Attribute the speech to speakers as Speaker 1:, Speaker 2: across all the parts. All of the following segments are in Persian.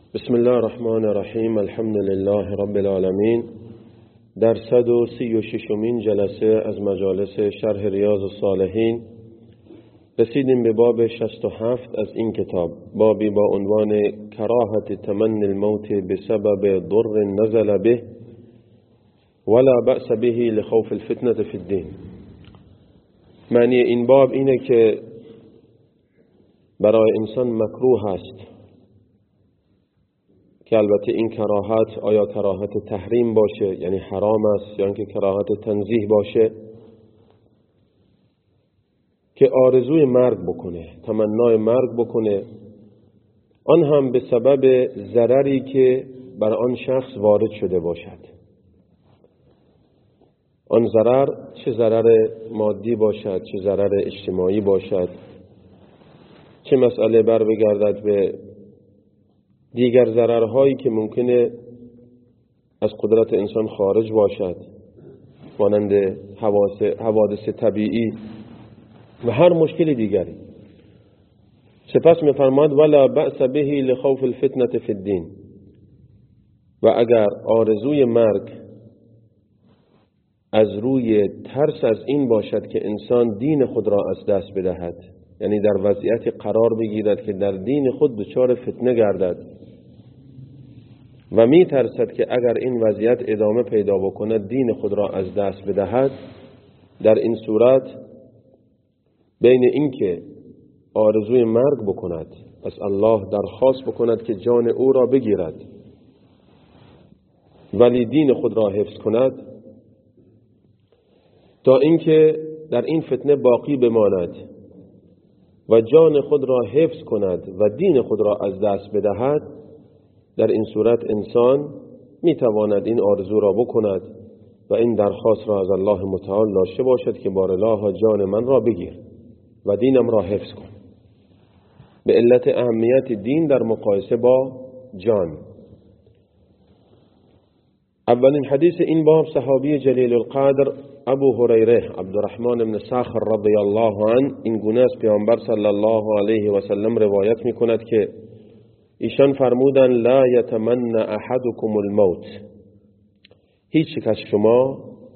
Speaker 1: بسم الله الرحمن الرحیم. الحمد لله رب العالمین. در 136مین جلسه از مجالس شرح ریاض الصالحین رسیدیم به باب 67 از این کتاب، بابی با عنوان کراهت تمنی الموت بسبب ضر نزل به ولا بأس به لخوف الفتنة فی الدین. معنی این باب اینه که برای انسان مکروه است که البته این کراهت آیا کراهت تحریم باشه یعنی حرام است یا اینکه کراهت تنزیه باشه، که آرزوی مرگ بکنه، تمنای مرگ بکنه، آن هم به سبب ضرری که بر آن شخص وارد شده باشد. آن ضرر چه ضرر مادی باشد، چه ضرر اجتماعی باشد، چه مسئله بر بگردد به دیگر ضررهایی که ممکنه از قدرت انسان خارج باشد، مانند حوادث طبیعی و هر مشکل دیگری. سپس می‌فرماد ولا بأس به لخوف الفتنة فی الدین، و اگر آرزوی مرگ از روی ترس از این باشد که انسان دین خود را از دست بدهد، یعنی در وضعیت قرار بگیرد که در دین خود دچار فتنه گردد و می ترسد که اگر این وضعیت ادامه پیدا بکند دین خود را از دست بدهد، در این صورت بین این که آرزوی مرگ بکند، پس الله درخواست بکند که جان او را بگیرد ولی دین خود را حفظ کند، تا اینکه در این فتنه باقی بماند و جان خود را حفظ کند و دین خود را از دست بدهد، در این صورت انسان میتواند این آرزو را بکند و این درخواست را از الله متعال داشته باشد که بارالله جان من را بگیر و دینم را حفظ کن، به علت اهمیت دین در مقایسه با جان. اولین حدیث این باب صحابی جلیل القدر ابو هریره عبدالرحمن بن صخر رضی الله عنه این گونه از پیامبر صلی الله علیه و سلم روایت میکند که ایشان فرمودند لا یتمنى احدکم الموت، هیچ کس شما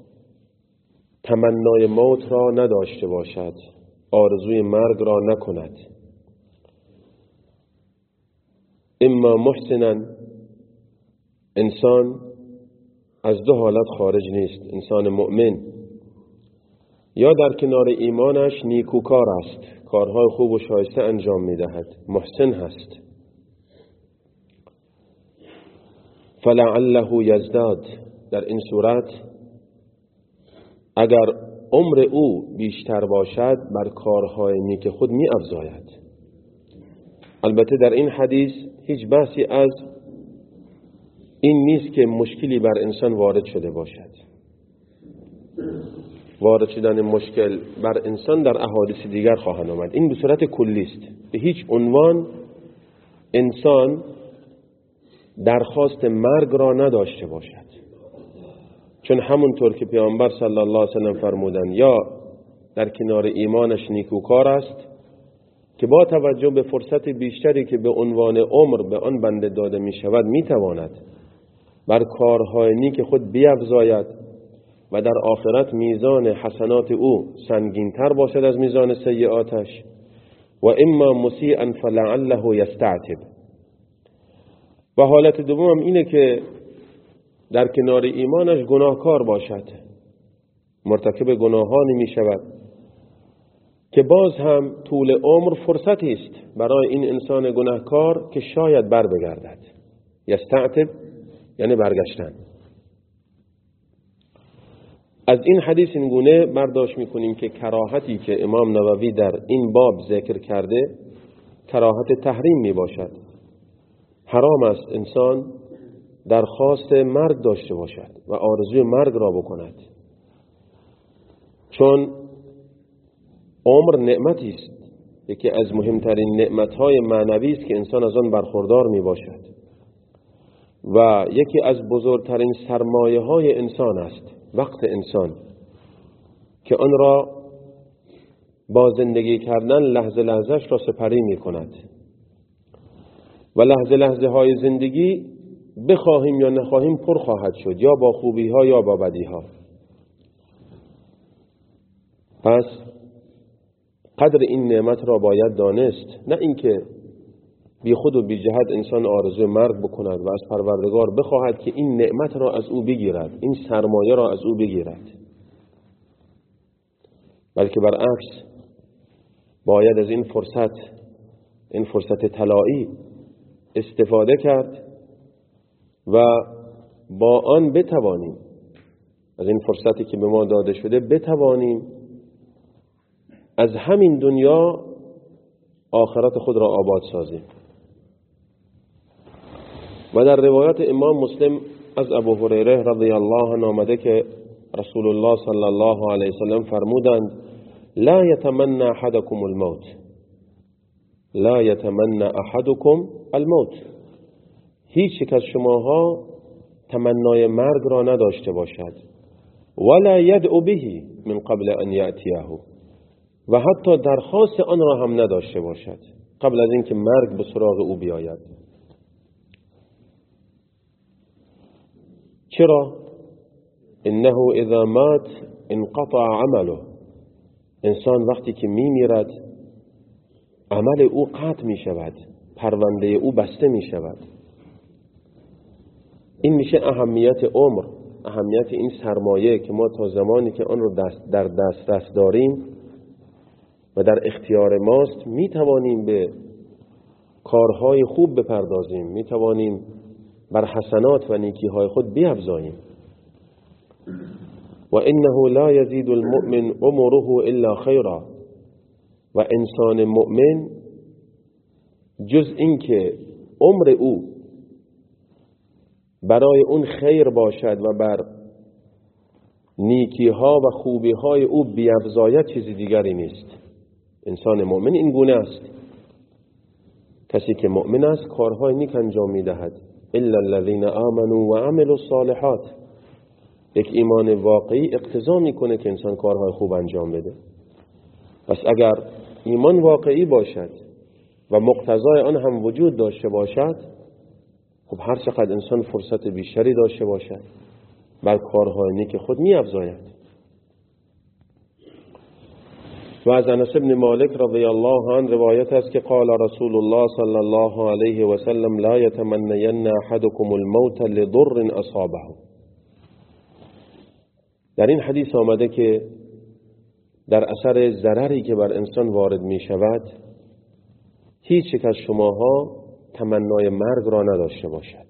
Speaker 1: تمنای موت را نداشته باشد، آرزوی مرگ را نکند. اما محسنا، انسان از دو حالت خارج نیست، انسان مؤمن یا در کنار ایمانش نیکوکار است، کارهای خوب و شایسته انجام میدهد، محسن هست، فلعله یزداد، در این صورت اگر عمر او بیشتر باشد بر کارهای نیک خود می افزاید. البته در این حدیث هیچ بحثی از این نیست که مشکلی بر انسان وارد شده باشد. وارد شدن مشکل بر انسان در احادیث دیگر خواهد آمد. این به صورت کلی است، به هیچ عنوان انسان درخواست مرگ را نداشته باشد، چون همونطور که پیامبر صلی الله علیه و سلم فرمودند یا در کنار ایمانش نیکوکار است که با توجه به فرصت بیشتری که به عنوان عمر به آن بنده داده می شود می تواند بر کارهای نیک خود بیفزاید و در آخرت میزان حسنات او سنگین‌تر باشد از میزان سیئاتش، و اما مسیئا فلعله یستعتب. و حالت دوم اینه که در کنار ایمانش گناهکار باشد، مرتکب گناهانی می شود که باز هم طول عمر فرصتی است برای این انسان گناهکار که شاید بر بگردد. یستعتب یعنی برگشتن. از این حدیث این گونه برداشت میکنیم که کراهتی که امام نووی در این باب ذکر کرده کراهت تحریم می باشد. حرام است انسان درخواست مرگ داشته باشد و آرزوی مرگ را بکند، چون عمر نعمتی است، یکی از مهمترین نعمتهای معنوی است که انسان از آن برخوردار می باشد و یکی از بزرگترین سرمایه های انسان است وقت انسان که آن را با زندگی کردن لحظه لحظهش را سپری می کند. و لحظه لحظه های زندگی بخواهیم یا نخواهیم پر خواهد شد، یا با خوبی ها یا با بدی ها. پس قدر این نعمت را باید دانست، نه اینکه بی خود و بی جهت انسان آرزو مرگ بکند و از پروردگار بخواهد که این نعمت را از او بگیرد، این سرمایه را از او بگیرد، بلکه برعکس باید از این فرصت طلایی استفاده کرد و با آن بتوانیم، از این فرصتی که به ما داده شده بتوانیم از همین دنیا آخرت خود را آباد سازیم. و در روایت امام مسلم از ابو هریره رضی الله عنه آمده که رسول الله صلی الله علیه وسلم فرمودند: لا یتمنى احدکم الموت، لا یتمنى احدکم الموت، هیچ یک از شماها تمنای مرگ را نداشته باشد، ولا یدعو به من قبل ان یأتیه، و حتی درخواست آن را هم نداشته باشد قبل از اینکه مرگ به سراغ او بیاید. چرا؟ انه اذا مات انقطع عمله، انسان وقتی که میمیرد عمل او قطع می شود، پرونده او بسته می شود. این میشه اهمیت عمر، اهمیت این سرمایه که ما تا زمانی که آن رو در دسترس داریم و در اختیار ماست می توانیم به کارهای خوب بپردازیم، می توانیم بر حسنات و نیکیهای خود بیفزاییم. و انه لا یزید المؤمن عمره الا خیرا، و انسان مؤمن جز این که عمر او برای اون خیر باشد و بر نیکیها و خوبیهای او بیفزاید چیزی دیگری نیست. انسان مؤمن این گونه است. کسی که مؤمن است کارهای نیک انجام می‌دهد. الا الذين آمنوا وعملوا الصالحات، یک ایمان واقعی اقتضا میکنه که انسان کارهای خوب انجام بده. پس اگر ایمان واقعی باشد و مقتضای آن هم وجود داشته باشد، خب هر چقدر انسان فرصت بیشتری داشته باشد بر کارهای نیک خود می‌افزاید. و از انس بن مالک رضی الله عنه روایت است که قال رسول الله صلی الله علیه و سلم: لا یتمنین احدکم الموت لضر اصابه. در این حدیث آمده که در اثر ضرری که بر انسان وارد می شود هیچ یک از شماها تمنای مرگ را نداشته باشد،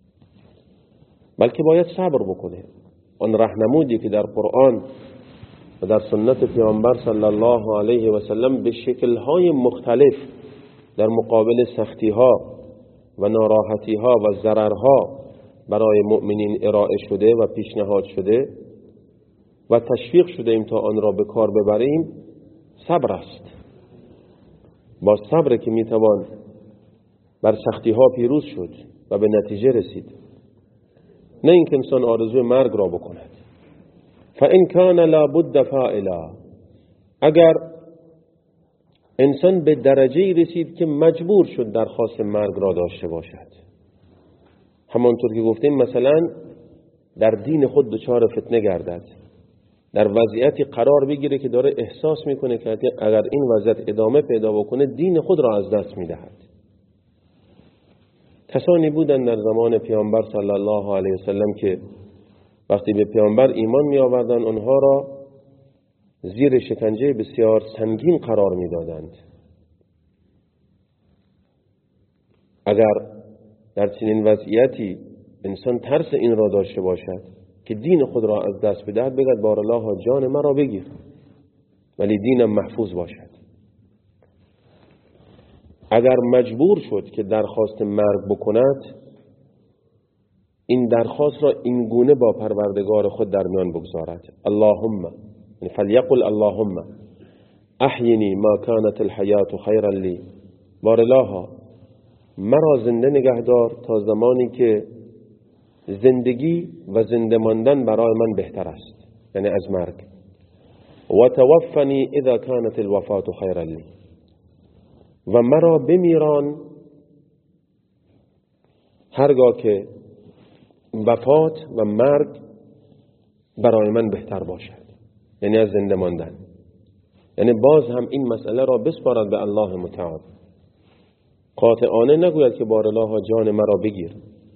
Speaker 1: بلکه باید صبر بکنه. آن راهنمودی که در قرآن و در سنت پیامبر صلی الله علیه و سلم به شکل‌های مختلف در مقابل سختی‌ها و ناراحتی‌ها و ضررها برای مؤمنین ارائه شده و پیشنهاد شده و تشویق شده ایم تا آن را به کار ببریم، صبر است. با صبر که میتوان بر سختی‌ها پیروز شد و به نتیجه رسید، نه اینکه انسان آرزوی مرگ را بکند. فإن كان لا بد فاعلا، اگر انسان به درجه رسید که مجبور شد درخواست مرگ را داشته باشد، همانطور که گفتیم مثلا در دین خود دچار فتنه گردد، در وضعیتی قرار بگیره که داره احساس میکنه که اگر این وضعیت ادامه پیدا بکنه دین خود را از دست میدهد. کسانی بودند در زمان پیامبر صلی الله علیه وسلم که وقتی به پیامبر ایمان می آوردند آنها را زیر شکنجه بسیار سنگین قرار می دادند. اگر در چنین وضعیتی انسان ترس این را داشته باشد که دین خود را از دست بدهد، بگد بار الله جان مرا بگیر ولی دینم محفوظ باشد. اگر مجبور شد که درخواست مرگ بکند، این درخواست را این گونه با پروردگار خود در میان بگذارد: اللهم، فلیقل اللهم احینی ما کانت الحیات خیرا لی، بار الله مرا زنده نگهدار تا زمانی که زندگی و زنده ماندن برای من بهتر است، یعنی از مرگ. و توفنی اذا کانت الوفات خیرا لی، و مرا بمیران هرگاه که وفات و مرگ برای من بهتر باشد، یعنی از زنده ماندن. یعنی باز هم این مسئله را بسپارد به الله متعال، قاطعانه نگوید که بارالله جان مرا بگیر،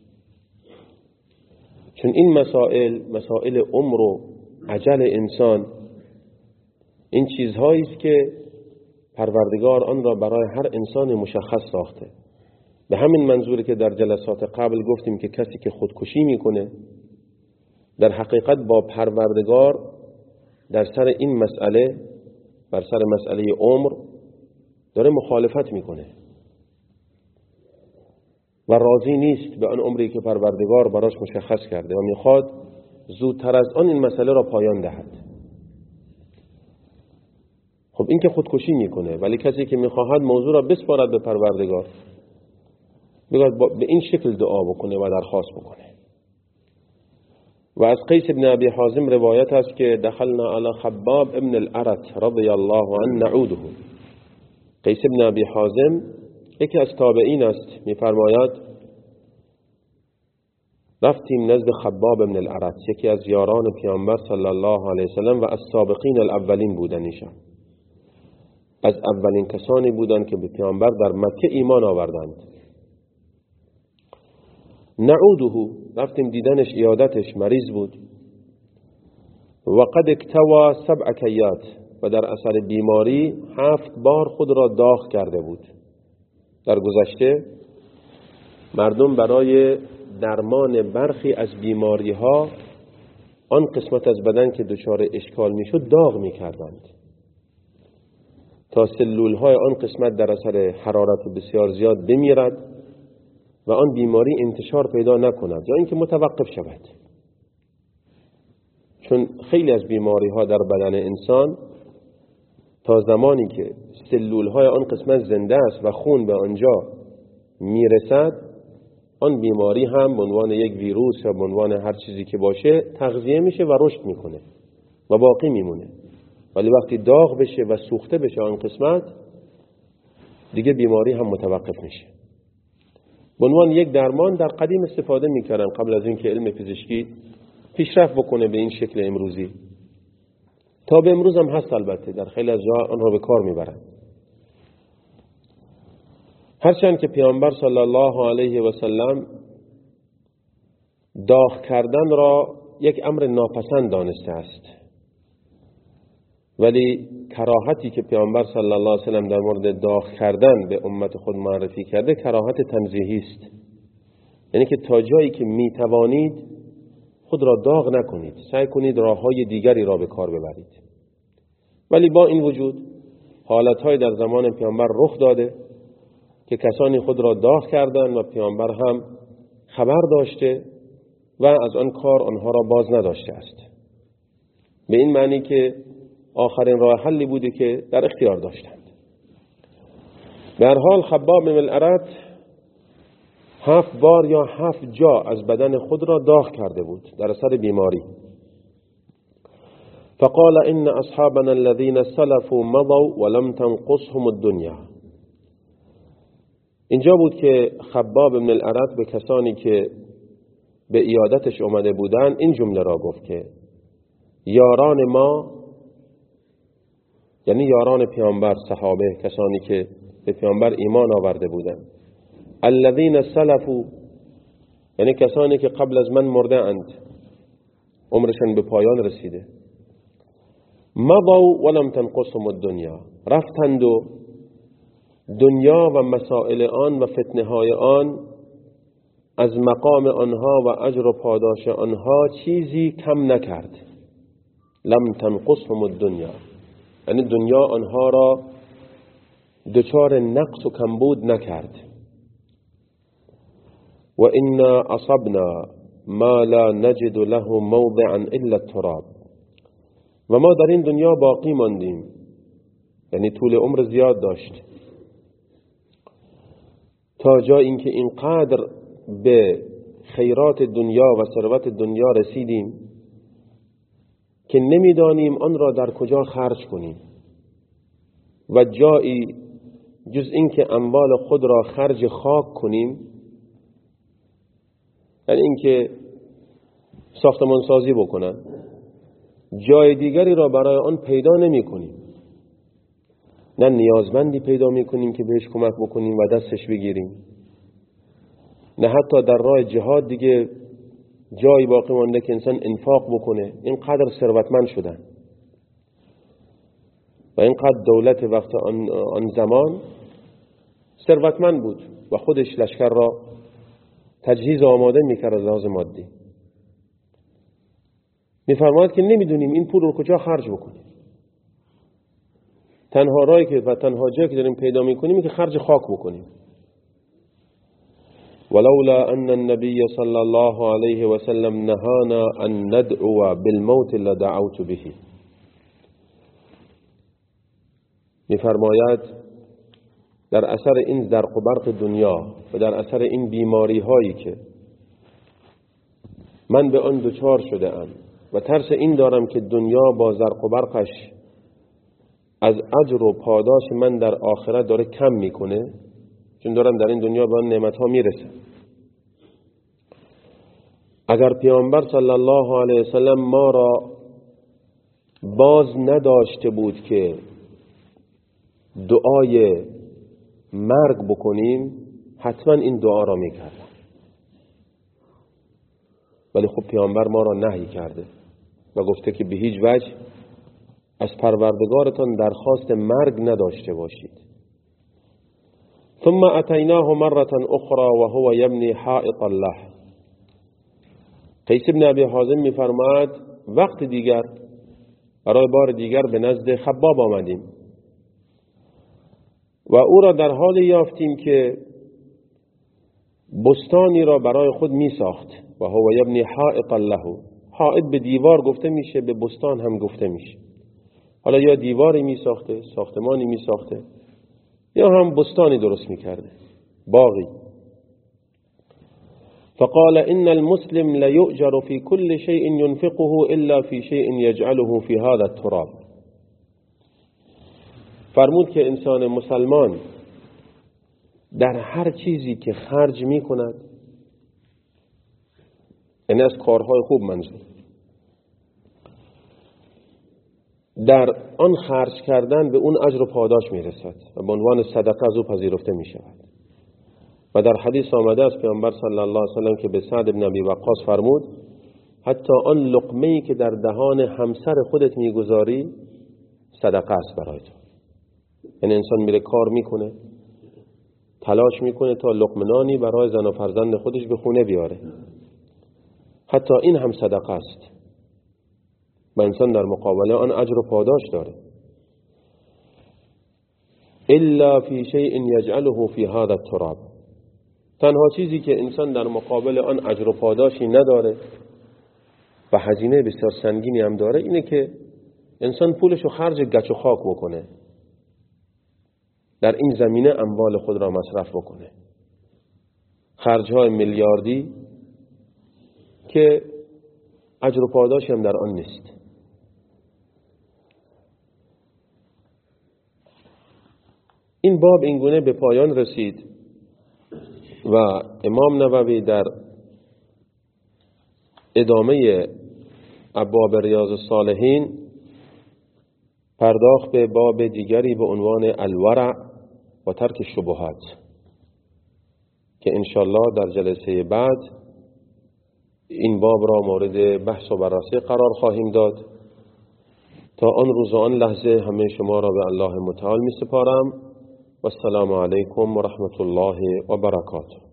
Speaker 1: چون این مسائل عمر و اجل انسان، این چیزهایی است که پروردگار آن را برای هر انسان مشخص ساخته. به همین منظوری که در جلسات قبل گفتیم که کسی که خودکشی میکنه در حقیقت با پروردگار در سر این مسئله، بر سر مسئله عمر داره مخالفت میکنه و راضی نیست به آن عمری که پروردگار براش مشخص کرده و میخواد زودتر از آن این مسئله را پایان دهد. خب این که خودکشی میکنه، ولی کسی که میخواهد موضوع را بسپارد به پروردگار، بگوید به این شکل دعا بکنه و درخواست بکنه. و از قیس بن ابی حازم روایت است که دخلنا علی خباب ابن الارت رضی الله عنه نعوده. قیس بن ابی حازم یکی از تابعین است، میفرماید رفتیم نزد خباب ابن الارت، یکی از یاران پیامبر صلی الله علیه وسلم و از سابقین الاولین بودن. ایشان از اولین کسانی بودند که به پیامبر در مکه ایمان آوردند. نعوده، رفتیم دیدنش، عیادتش، مریض بود. و قد اکتوى 7 کیات، و در اثر بیماری 7 بار خود را داغ کرده بود. در گذشته مردم برای درمان برخی از بیماری ها آن قسمت از بدن که دچار اشکال میشد داغ میکردند تا سلول های آن قسمت در اثر حرارت بسیار زیاد بمیرد و آن بیماری انتشار پیدا نکند یا اینکه متوقف شود. چون خیلی از بیماری ها در بدن انسان تا زمانی که سلول های آن قسمت زنده است و خون به آنجا میرسد، آن بیماری هم به عنوان یک ویروس یا به عنوان هر چیزی که باشه تغذیه میشه و رشد میکنه و باقی میمونه. ولی وقتی داغ بشه و سوخته بشه آن قسمت، دیگه بیماری هم متوقف میشه. به عنوان یک درمان در قدیم استفاده میکردن قبل از اینکه علم پزشکی پیشرفت بکنه به این شکل امروزی. تا به امروز هم هست، البته در خیلی از جاها آن را به کار میبرن. هرچند که پیامبر صلی الله علیه و سلم داغ کردن را یک امر ناپسند دانسته است، ولی کراهتی که پیامبر صلی الله علیه و سلم در مورد داغ کردن به امت خود معرفی کرده کراهت تنزیهی است. یعنی که تا جایی که میتوانید خود را داغ نکنید، سعی کنید راههای دیگری را به کار ببرید. ولی با این وجود حالتهای در زمان پیامبر رخ داده که کسانی خود را داغ کردند و پیامبر هم خبر داشته و از آن کار آنها را باز نداشته است، به این معنی که آخرین راه حلی بوده که در اختیار داشتند. به هر حال خباب بن الارت 7 بار یا 7 جا از بدن خود را داغ کرده بود در اثر بیماری. فقال ان اصحابنا الذين سلفوا مضوا ولم تنقصهم الدنيا. اینجا بود که خباب بن الارت به کسانی که به عیادتش اومده بودن این جمله را گفت که یاران ما، یعنی یاران پیامبر، صحابه، کسانی که به پیامبر ایمان آورده بودند، الذين سلفوا، یعنی کسانی که قبل از من مرده اند، عمرشان به پایان رسیده، مضوا ولم تنقصهم الدنيا، رفتند و دنیا و مسائل آن و فتنه های آن از مقام آنها و اجر و پاداش آنها چیزی کم نکرد. لم تنقصهم الدنيا، یعنی دنیا آنها را دچار نقص و کمبود نکرد. و انا اصبنا ما لا نجد له موضعا الا التراب، و ما در این دنیا باقی ماندیم، یعنی طول عمر زیاد داشت، تا جای اینکه اینقدر به خیرات دنیا و ثروت دنیا رسیدیم که نمیدانیم آن را در کجا خرج کنیم و جایی جز اینکه اموال خود را خرج خاک کنیم یعنی اینکه ساختمان سازی بکنن، جای دیگری را برای آن پیدا نمی کنیم، نه نیازمندی پیدا می کنیم که بهش کمک بکنیم و دستش بگیریم، نه حتی در راه جهاد دیگه جایی باقی مانده که انسان انفاق بکنه. اینقدر ثروتمند شدن و اینقدر دولت وقت آن زمان ثروتمند بود و خودش لشکر را تجهیز آماده میکرد از لحاظ مادی. میفرماید که نمیدونیم این پول رو کجا خرج بکنیم. تنها راهی که و تنها جایی که داریم پیدا میکنیم که خرج خاک بکنیم. ولولا ان النبي صلی الله علیه و سلم نهانا ان ندعو بالموت لدعوت به. میفرماید در اثر این درق و برق دنیا و در اثر این بیماری هایی که من به آن دچار شده ام و ترس این دارم که دنیا با زرق و برقش از اجر و پاداش من در آخرت داره کم میکنه، چون دارم در این دنیا به آن نعمت ها میرسم. اگر پیامبر صلی الله علیه وسلم ما را باز نداشته بود که دعای مرگ بکنیم، حتما این دعا را میکردم، ولی خب پیامبر ما را نهی کرده و گفته که به هیچ وجه از پروردگارتان درخواست مرگ نداشته باشید. ثم اتیناه مرة اخرى وهو یبنی حائط له. قیس بن ابی حازم میفرماید وقت دیگر برای بار دیگر به نزد خباب آمدیم و او را در حالی یافتیم که بستانی را برای خود می ساخت. و هو یبنی حائط له. حائط به دیوار گفته میشه، به بستان هم گفته میشه. حالا یا دیواری می ساخته، ساختمانی می ساخته، یا هم بستانی درست می کرده، باغی. فقال ان المسلم ليؤجر في كل شيء ينفقه الا في شيء يجعله في هذا التراب. فرمود که انسان مسلمان در هر چیزی که خرج می کند، یعنی از کارهای خوب منظور، در آن خرج کردن به اون اجر و پاداش می رسد و به عنوان صدقه از او پذیرفته می شود. و در حدیث آمده است پیامبر صلی الله علیه وسلم که به سعد بن ابی وقاص فرمود حتی آن لقمه‌ای که در دهان همسر خودت میگذاری صدقه است برای تو. یعنی انسان میره کار میکنه، تلاش میکنه تا لقمه نانی برای زن و فرزند خودش به خونه بیاره، حتی این هم صدقه است و انسان در مقابل آن اجر و پاداش داره. الا فی شیء یجعله فی هذا التراب. تنها چیزی که انسان در مقابل آن اجر و پاداشی نداره و هزینه بسیار سنگینی هم داره، اینه که انسان پولشو خرج گچ و خاک بکنه، در این زمینه اموال خود را مصرف بکنه، خرجهای میلیاردی که اجر و پاداشی هم در آن نیست. این باب اینگونه به پایان رسید و امام نووی در ادامه ابواب ریاض الصالحین پرداخت به باب دیگری به عنوان الورع و ترک شبهات که انشالله در جلسه بعد این باب را مورد بحث و بررسی قرار خواهیم داد. تا آن روز و آن لحظه همه شما را به الله متعال می سپارم و السلام علیکم و رحمت الله و برکاته.